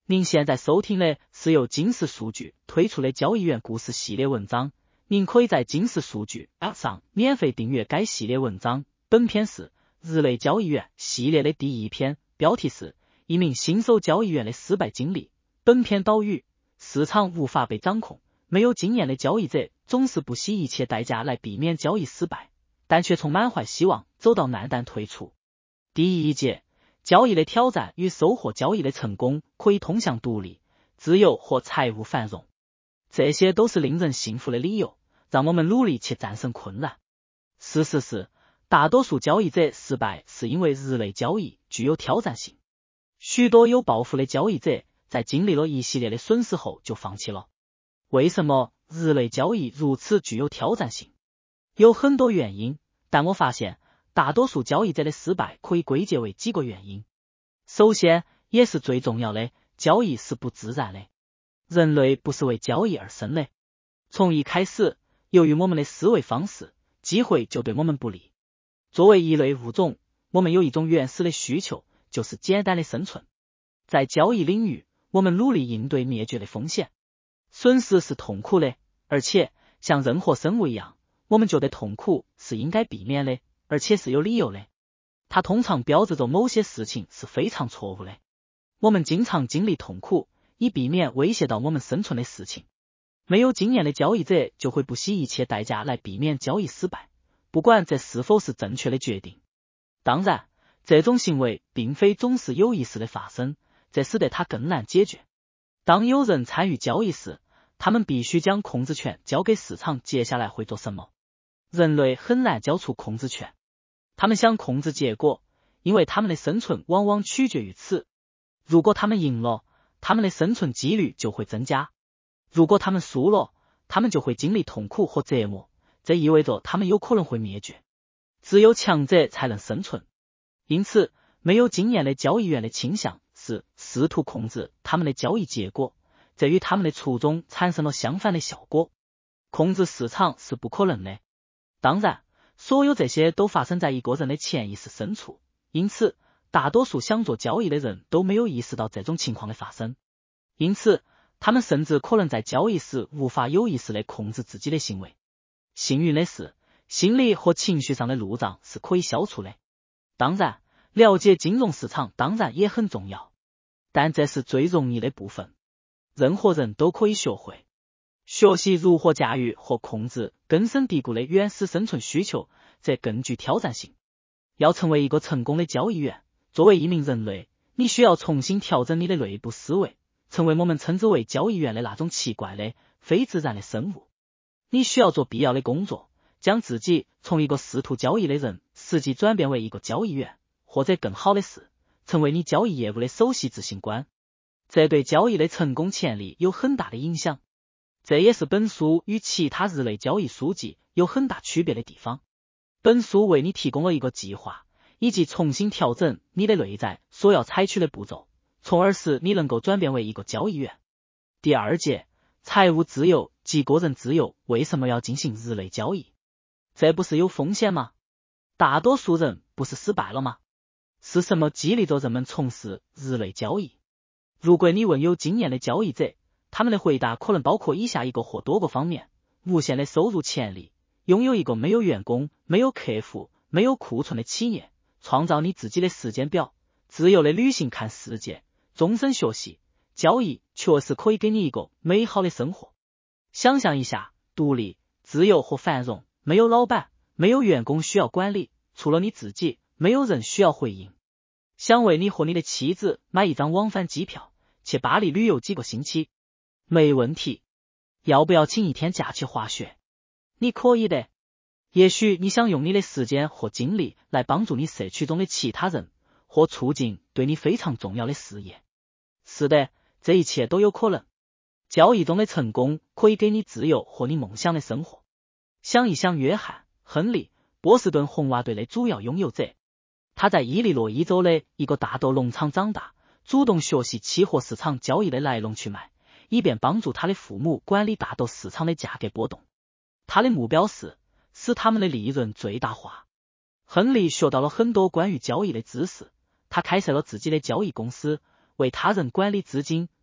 您现在收听的是由金石数据推出的交易员故事系列文章，您可以在金石数据 App 上免费订阅该系列文章。本篇是日内交易员系列的第一篇，标题是一名新手交易员的失败经历。本篇导语：市场无法被掌控，没有经验的交易者总是不惜一切代价来避免交易失败，但却从满怀希望走到难但退出。第一节，交易的挑战与收获交易的成功可以通向独立、自由和财务繁荣。这些都是令人信服的理由，让我们努力去战胜困难。事实是，大多数交易者失败是因为日内交易具有挑战性。许多有抱负的交易者在经历了一系列的损失后就放弃了。为什么日内交易如此具有挑战性？有很多原因，但我发现大多数交易者的失败可以归结为几个原因。首先，也是最重要的，交易是不自然的。人类不是为交易而生的。从一开始，由于我们的思维方式，机会就对我们不利。作为一类物种，我们有一种原始的需求，就是简单的生存。在交易领域，我们努力应对灭绝的风险。损失是痛苦的，而且像任何生物一样，我们觉得痛苦是应该避免的，而且是有理由的。它通常标志着某些事情是非常错误的。我们经常经历痛苦，以避免威胁到我们生存的事情。没有经验的交易者就会不惜一切代价来避免交易失败，不管这是否是正确的决定。当然，这种行为并非总是有意识的发生，这使得它更难解决。当有人参与交易时，他们必须将控制权交给市场接下来会做什么。人类很难交出控制权。他们想控制结果，因为他们的生存往往取决于此。如果他们赢了，他们的生存几率就会增加；如果他们输了，他们就会经历痛苦和折磨，这意味着他们有可能会灭绝。只有强者才能生存。因此，没有经验的交易员的倾向是试图控制他们的交易结果，这与他们的初衷产生了相反的效果。控制市场是不可能的。当然，所有这些都发生在一个人的潜意识深处，因此大多数想做交易的人都没有意识到这种情况的发生，因此他们甚至可能在交易时无法有意识地控制自己的行为。幸运的是，心理和情绪上的路障是可以消除的。当然，了解金融市场当然也很重要，但这是最容易的部分。任何人都可以学会。学习如何驾驭和控制根深蒂固的原始生存需求，这更具挑战性。要成为一个成功的交易员，作为一名人类，你需要重新调整你的内部思维，成为我们称之为交易员的那种奇怪的、非自然的生物。你需要做必要的工作，将自己从一个试图交易的人实际转变为一个交易员，或者更好的是，成为你交易业务的首席执行官。这对交易的成功潜力有很大的影响。这也是本书与其他日内交易书籍有很大区别的地方。本书为你提供了一个计划，以及重新调整你的内在所要采取的步骤，从而使你能够转变为一个交易员。第二节，财务自由及个人自由为什么要进行日内交易？这不是有风险吗？大多数人不是失败了吗？是什么激励着人们从事日内交易？如果你问有经验的交易者，他们的回答可能包括以下一个或多个方面：无限的收入潜力，拥有一个没有员工、没有客户、没有库存的企业，创造你自己的时间表，自由的旅行看世界，终身学习。交易确实可以给你一个美好的生活。想象一下，独立、自由和繁荣，没有老板，没有员工需要管理，除了你自己，没有人需要回应。想为你和你的妻子买一张往返机票，去巴黎旅游几个星期？没问题。要不要请一天假去滑雪？你可以的。也许你想用你的时间或精力来帮助你社区中的其他人，或促进对你非常重要的事业。是的，这一切都有可能。交易中的成功可以给你自由和你梦想的生活。想一想约翰·亨利·波士顿红袜队的主要拥有者，他在伊利诺伊州的一个大豆农场长大，主动学习期货市场交易的来龙去脉，以便帮助他的父母管理大豆市场的价格波动。他的目标是使他们的利润最大化。亨利学到了很多关于交易的知识，他开设了自己的交易公司，为他人管理资金，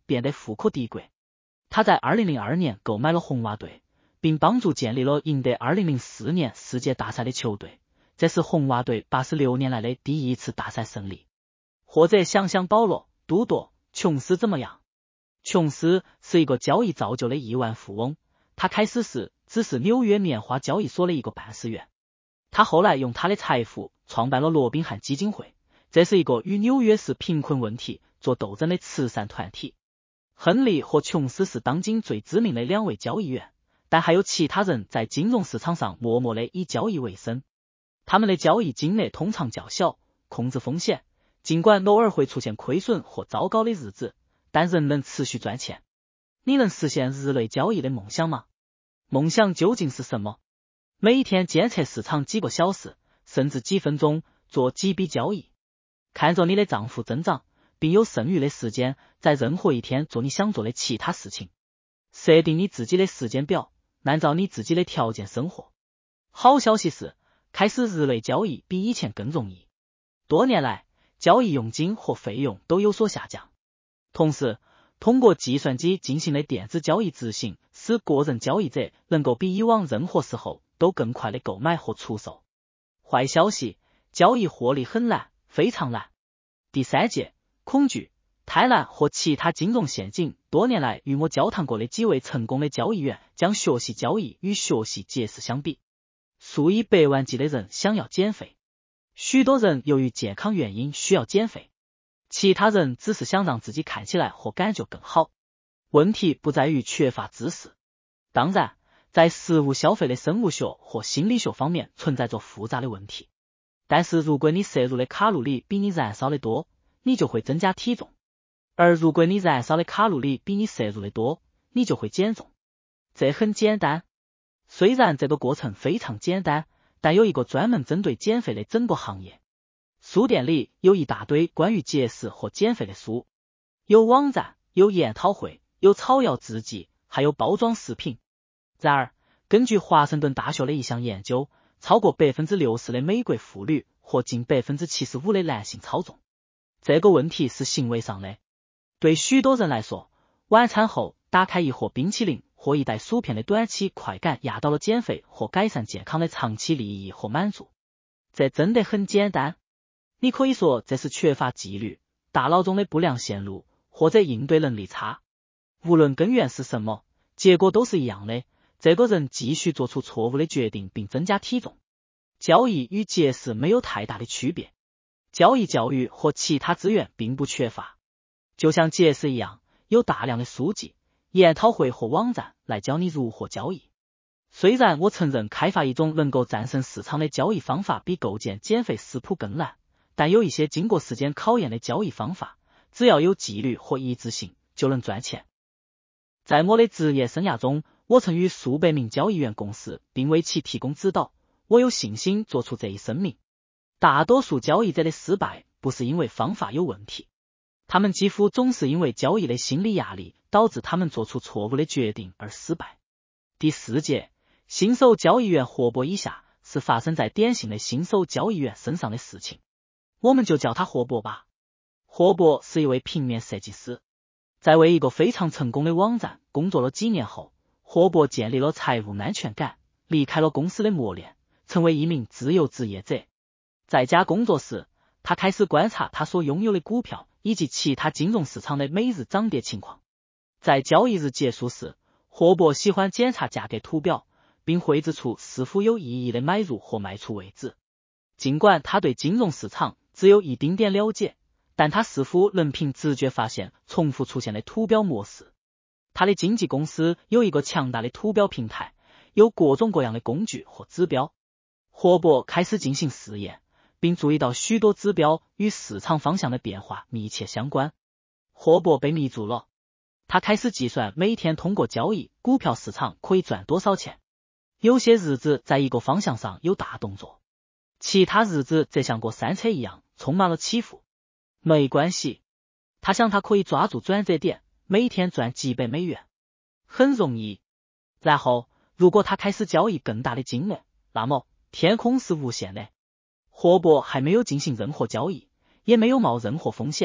变得富可敌国。他在2002年购买了红袜队，并帮助建立了赢得2004年世界大赛的球队，这是红袜队86年来的第一次大赛胜利。或者想想保罗·都铎·琼斯怎么样？琼斯是一个交易造就的亿万富翁，他开始时只是纽约棉花交易所的一个办事员，他后来用他的财富创办了罗宾汉基金会，这是一个与纽约市贫困问题做斗争的慈善团体。亨利和琼斯是当今最知名的2位交易员，但还有其他人在金融市场上默默的以交易为生。他们的交易金额通常较小，控制风险，尽管偶尔会出现亏损或糟糕的日子，但仍能持续赚钱。你能实现日内交易的梦想吗？梦想究竟是什么？每一天监测市场几个小时，甚至几分钟，做几笔交易，看着你的账户增长，并有剩余的时间在任何一天做你想做的其他事情。设定你自己的时间表，按照你自己的条件生活。好消息是，开始日内交易比以前更容易。多年来，交易佣金和费用都有所下降。同时，通过计算机进行的电子交易执行，使个人交易者能够比以往任何时候都更快的购买和出售。坏消息，交易获利很难，非常难。第三节，恐惧、贪婪和其他金融陷阱。多年来与我交谈过的几位成功的交易员将学习交易与学习节食相比。数以百万计的人想要减肥，许多人由于健康原因需要减肥，其他人只是想让自己看起来或感觉更好。问题不在于缺乏知识。当然，在食物消费的生物学或心理学方面存在着复杂的问题。但是如果你摄入的卡路里比你燃烧的多，你就会增加体重。而如果你燃烧的卡路里比你摄入的多，你就会减重。这很简单。虽然这个过程非常简单，但有一个专门针对减肥的整个行业。书店里有一大堆关于节食和减肥的书，有网站，有研讨会，有草药制剂，还有包装食品。然而，根据华盛顿大学的一项研究，超过 60% 的美国妇女和近 75% 的男性超重。这个问题是行为上的。对许多人来说，晚餐后打开一盒冰淇淋或一袋薯片的短期快感压倒了减肥或改善健康的长期利益和满足。这真的很简单。你可以说这是缺乏纪律，大脑中的不良线路，或者应对能力差。无论根源是什么，结果都是一样的，这个人继续做出错误的决定并增加体重。交易与节食没有太大的区别。交易教育和其他资源并不缺乏，就像节食一样，有大量的书籍、研讨会和网站来教你如何交易。虽然我承认开发一种能够战胜市场的交易方法比构建减肥食谱更难，但有一些经过时间考验的交易方法，只要有纪律和一致性，就能赚钱。在我的职业生涯中，我曾与数百名交易员共事，并为其提供指导。我有信心做出这一声明。大多数交易者的失败不是因为方法有问题，他们几乎总是因为交易的心理压力导致他们做出错误的决定而失败。第4节，新手交易员霍伯以下是发生在典型的新手交易员身上的事情。我们就叫他霍伯吧。霍伯是一位平面设计师，在为一个非常成功的网站工作了几年后，霍伯建立了财务安全感，离开了公司的磨练，成为一名自由职业者。在家工作时，他开始观察他所拥有的股票以及其他金融市场的每日涨跌情况。在交易日结束时，霍伯喜欢检查价格图表，并绘制出是否有意义的买入或卖出位置。尽管他对金融市场只有一丁点了解，但他似乎能凭直觉发现重复出现的图表模式。他的经纪公司有一个强大的图表平台，有各种各样的工具和指标。霍伯开始进行试验，并注意到许多指标与市场方向的变化密切相关。霍伯被迷住了，他开始计算每天通过交易股票市场可以赚多少钱。有些日子在一个方向上有大动作，其他日子则像过山车一样充满了起伏。没关系，他想他可以抓住转折点，每天赚几百美元，很容易。然后如果他开始交易更大的金额，那么天空是无限的。霍伯还没有进行任何交易，也没有冒任何风险，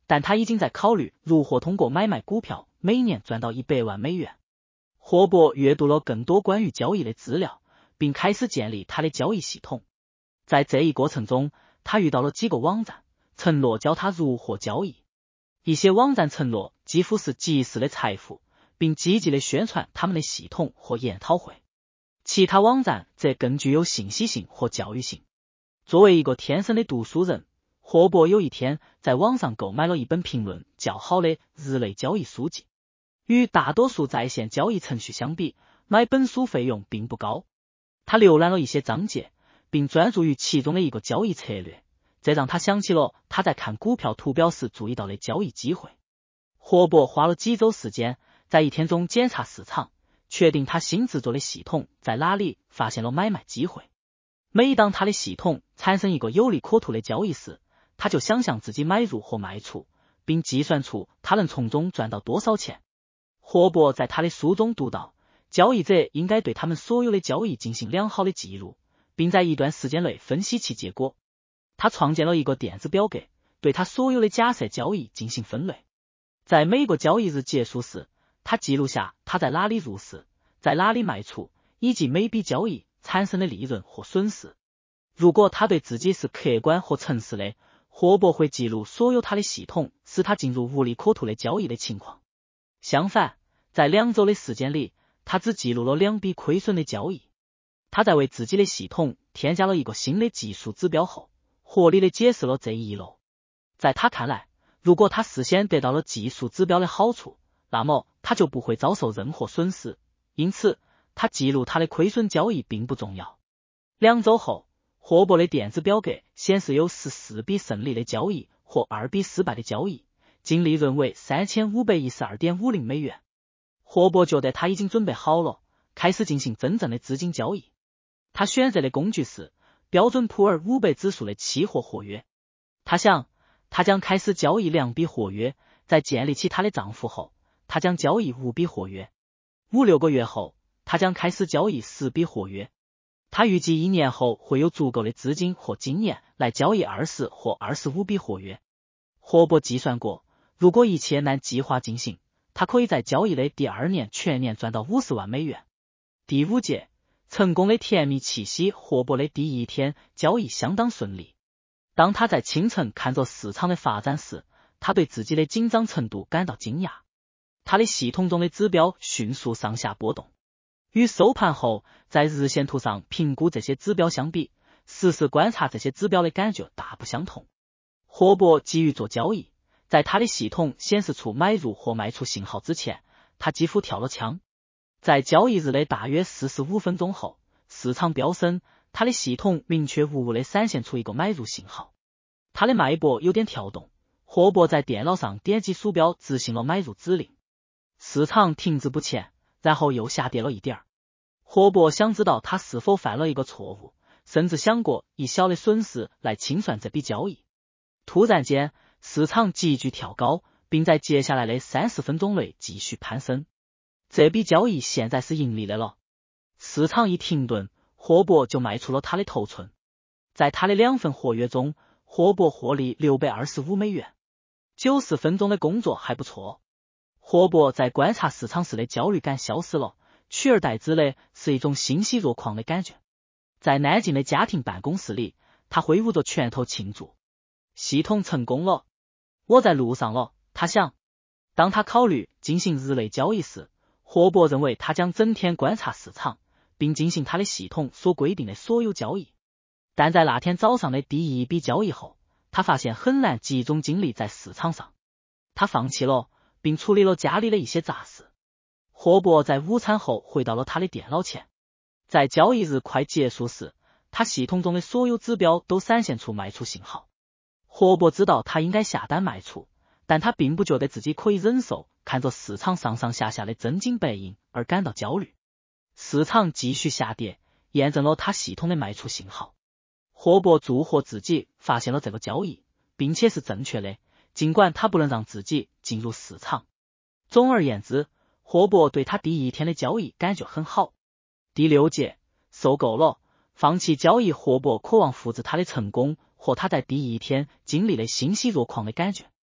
但他已经在考虑如何通过买卖股票每年赚到100万美元。霍伯阅读了更多关于交易的资料，并开始建立他的交易系统。在这一过程中，他遇到了几个网站，承诺教他如何交易。一些网站承诺几乎是即时的财富，并积极的宣传他们的系统和研讨会。其他网站则更具有信息性和教育性。作为一个天生的读书人，霍伯有一天在网上购买了一本评论较好的日内交易书籍。与大多数在线交易程序相比，买本书费用并不高。他浏览了一些章节，并专注于其中的一个交易策略，这让他想起了他在看股票图表时注意到的交易机会。霍伯花了几周时间，在一天中检查市场，确定他新制作的系统在哪里发现了买卖机会。每当他的系统产生一个有利可图的交易时，他就想象自己买入或卖出，并计算出他能从中赚到多少钱。霍伯在他的书中读到，交易者应该对他们所有的交易进行良好的记录，并在一段时间内分析其结果。他创建了一个电子表格，对他所有的假设交易进行分类。在每个交易日结束时，他记录下他在哪里入市，在哪里卖出，以及每笔交易产生的利润或损失。如果他对自己是客观和诚实的，霍伯会记录所有他的系统使他进入无利可图的交易的情况。相反，在2周的时间里，他只记录了2笔亏损的交易。他在为自己的系统添加了一个新的技术指标后，合理的解释了这一遗漏。在他看来，如果他事先得到了技术指标的好处，那么他就不会遭受任何损失，因此他记录他的亏损交易并不重要。2周后，霍伯的电子表格显示有14笔胜利的交易或2笔失败的交易，净利润为 3512.50 美元。霍伯觉得他已经准备好了，开始进行真正的资金交易。他选择的工具是标准普尔500指数的期货合约。他想，他将开始交易2笔合约，在建立起他的账户后，他将交易5笔合约。5-6个月后，他将开始交易10笔合约。他预计1年后会有足够的资金或经验来交易20或25笔合约。霍伯计算过，如果一切按计划进行，他可以在交易的第2年全年赚到50万美元。第5节，成功的甜蜜气息。霍伯的第一天交易相当顺利。当他在清晨看着市场的发展时，他对自己的紧张程度感到惊讶。他的系统中的指标迅速上下波动。与收盘后在日线图上评估这些指标相比，实时观察这些指标的感觉大不相同。霍伯急于做交易，在他的系统显示出买入或卖出信号之前，他几乎跳了枪。在交易日的大约45分钟后，市场飙升，他的系统明确无误地闪现出一个买入信号。他的脉搏有点跳动，霍伯在电脑上点击鼠标执行了买入指令。市场停滞不前，然后又下跌了一点。霍伯想知道他是否犯了一个错误，甚至想过以小的损失来清算这笔交易。突然间，市场急剧跳高，并在接下来的30分钟内继续攀升。这笔交易现在是盈利的了。市场一停顿，霍伯就卖出了他的头寸。在他的2份合约中，霍伯获利625美元。90分钟的工作还不错。霍伯在观察市场时的焦虑感消失了，取而代之的是一种欣喜若狂的感觉。在安静的家庭办公室里，他挥舞着拳头庆祝。系统成功了，我在路上了，他想。当他考虑进行日内交易时，霍伯认为他将整天观察市场，并进行他的系统所规定的所有交易。但在那天早上的第一笔交易后，他发现很难集中精力在市场上。他放弃了，并处理了家里的一些杂事。霍伯在午餐后回到了他的电脑前。在交易日快结束时，他系统中的所有指标都闪现出卖出信号。霍伯知道他应该下单卖出，但他并不觉得自己可以忍受看着市场上上下下的真金白银而感到焦虑。市场继续下跌，验证了他系统的卖出信号。霍伯祝贺自己发现了这个交易，并且是正确的，尽管他不能让自己进入市场。总而言之，霍伯对他第一天的交易感觉很好。第6节，受够了，放弃交易。霍伯渴望复制他的成功和他在第一天经历了欣喜若狂的感觉。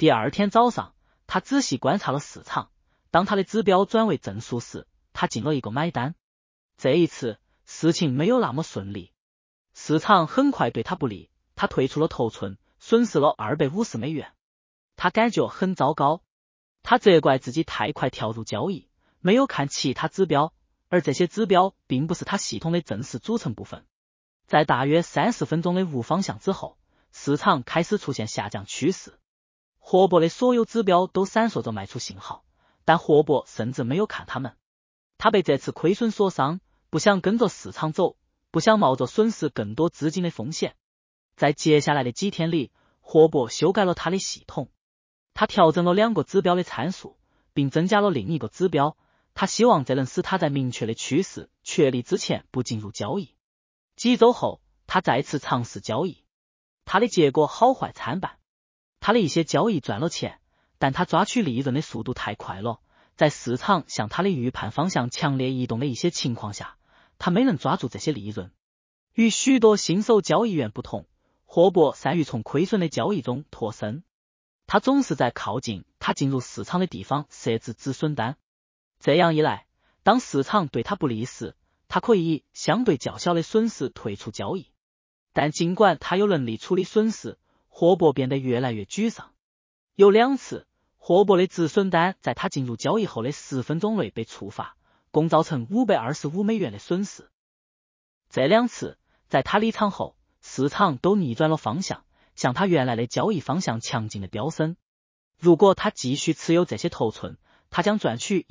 第二天早上，他仔细观察了市场，当他的指标转为正数时，他进了一个买单。这一次事情没有那么顺利，市场很快对他不利，他退出了头寸，损失了$250。他感觉很糟糕，他责怪自己太快跳入交易，没有看其他指标，而这些指标并不是他系统的正式组成部分。在大约30分钟的无方向之后，市场开始出现下降趋势。霍伯的所有指标都闪烁着卖出信号，但霍伯甚至没有看他们。他被这次亏损所伤，不想跟着市场走，不想冒着损失更多资金的风险。在接下来的几天里，霍伯修改了他的系统，他调整了2个指标的参数，并增加了另一个指标，他希望这能使他在明确的趋势确立之前不进入交易。几周后，他再次尝试交易，他的结果好坏参半。他的一些交易赚了钱，但他抓取利润的速度太快了，在市场向他的预判方向强烈移动的一些情况下，他没能抓住这些利润。与许多新手交易员不同，霍伯善于从亏损的交易中脱身，他总是在靠近他进入市场的地方设置止损单。这样一来，当市场对他不利时，他可以以相对较小的损失退出交易。但尽管他有能力处理损失，霍伯变得越来越沮丧。有2次，霍伯的止损单在他进入交易后的10分钟内被触发，共造成$525的损失。这2次，在他离场后，市场都逆转了方向，向他原来的交易方向强劲的飙升。如果他继续持有这些头寸，他将赚取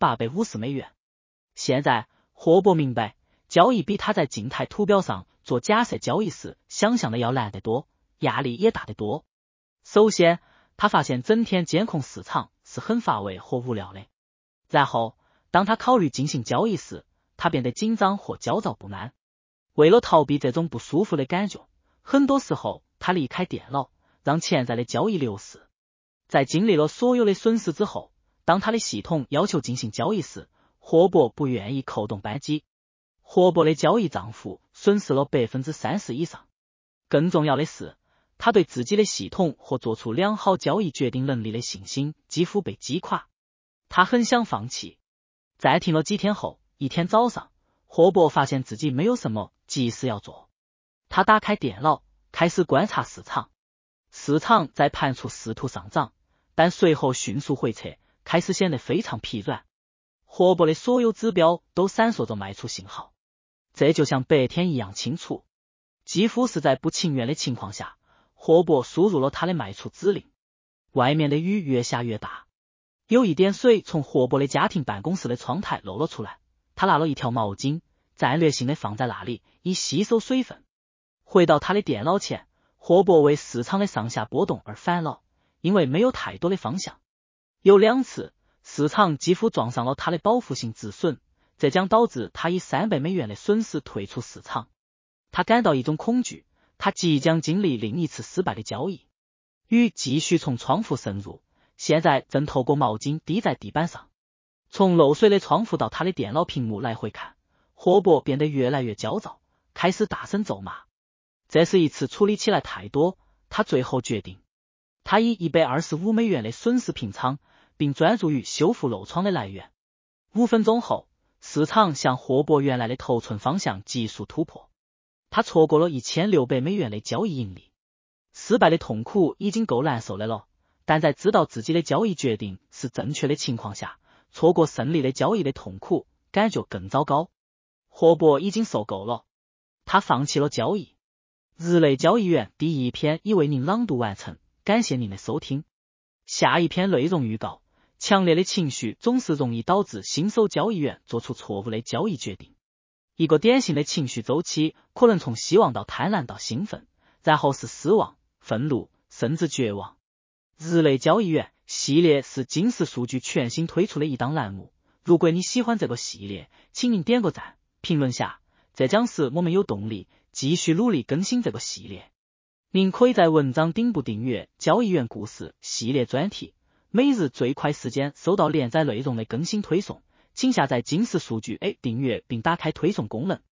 $1850。现在，霍伯明白，交易比他在静态图表上做假设交易时想象的要难得多，压力也大得多。首先，他发现整天监控市场是很乏味和无聊的。然后，当他考虑进行交易时，他变得紧张或焦躁不安。为了逃避这种不舒服的感觉，很多时候他离开电脑，让潜在的交易流逝。在经历了所有的损失之后，当他的系统要求进行交易时，霍伯不愿意扣动扳机。霍伯的交易账户损失了 30% 以上。更重要的是，他对自己的系统和做出良好交易决定能力的信心几乎被击垮。他很想放弃。在停了几天后，一天早上，霍伯发现自己没有什么急事要做。他打开电脑，开始观察市场。市场在盘处试图上涨，但随后迅速回撤，开始显得非常疲软。霍伯的所有指标都闪烁着卖出信号，这就像白天一样清楚。几乎是在不情愿的情况下，霍伯输入了他的卖出指令。外面的雨越下越大，有一点水从霍伯的家庭办公室的窗台漏了出来。他拿了一条毛巾，战略性的放在那里，以吸收水分。回到他的电脑前，霍伯为市场的上下波动而烦恼，因为没有太多的方向。有2次，市场几乎撞上了他的保护性止损，这将导致他以$300的损失退出市场。他感到一种恐惧，他即将经历另一次失败的交易。雨继续从窗户渗入，现在正透过毛巾滴在地板上。从漏水的窗户到他的电脑屏幕来回看，霍伯变得越来越焦躁，开始大声咒骂。这是一次处理起来太多，他最后决定，他以$125的损失平仓，并专注于修复漏窗的来源。5分钟后，市场向霍伯原来的头寸方向急速突破，他错过了$1600的交易盈利。失败的痛苦已经够难受的了，但在知道自己的交易决定是正确的情况下，错过胜利的交易的痛苦感觉更糟糕。霍伯已经受够了，他放弃了交易。日内交易员第1篇已为您朗读完成，感谢您的收听。下一篇内容预告：强烈的情绪总是容易导致新手交易员做出错误的交易决定。一个典型的情绪周期可能从希望到贪婪到兴奋，然后是失望、愤怒，甚至绝望。日内交易员系列是金石数据全新推出的一档栏目，如果你喜欢这个系列，请您点个赞，评论下，这将使我们有动力继续努力更新这个系列。您可以在文章顶部订阅交易员故事系列专题，每日最快时间收到连载内容的更新推送，请下载金石数据 A 订阅并打开推送功能。